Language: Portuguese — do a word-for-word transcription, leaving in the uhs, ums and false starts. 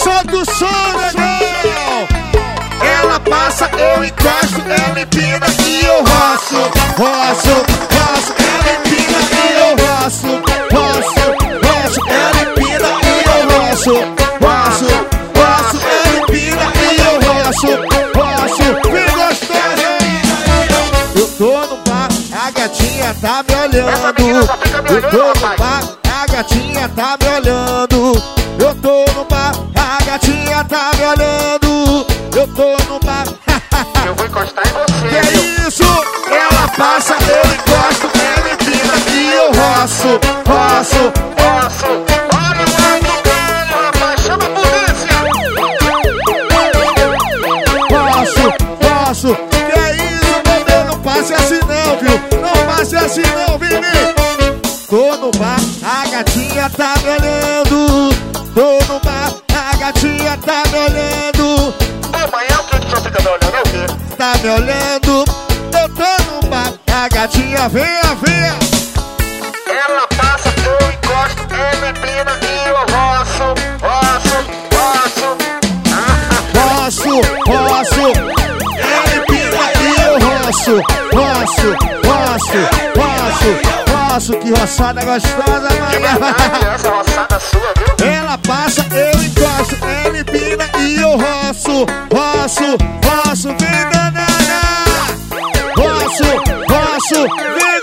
solta o som, negão. Ela passa, eu encosto, ela empina e eu roço, roço, roço. Ela empina e eu roço, roço, roço. Ela empina e eu roço, roço, roço. Ela empina e eu roço, roço. Bem gostoso. Eu tô no bar, a gatinha tá me olhando. Eu tô no bar, a gatinha tá me olhando. Eu tô no bar, a gatinha tá me olhando. Eu tô no bar. Eu vou encostar em você. Que é isso? Ela passa, eu encosto, ela empina e eu roço, roço, Posso? Olha o ar do velho, rapaz, chama a polícia. roço, roço. Que é isso, bebê? Não passe assim não, viu? Não passe assim não, Vini. Tô no bar, a gatinha tá me olhando. Tô no bar, a gatinha tá me olhando. Amanhã o que que só fica me olhando? É o quê? Tá me olhando. Eu tô no bar, a gatinha venha, venha. Ela passa, eu encosto, ela empina e eu roço, roço, roço. Roço, roço. Ela empina e eu roço, roço, roço, roço, roço. Que roçada gostosa, De mano. verdade, essa roçada sua, viu? Ela passa, eu encosto, ela empina e eu roço, roço, roço. Vem danada. Roço, roço, vem.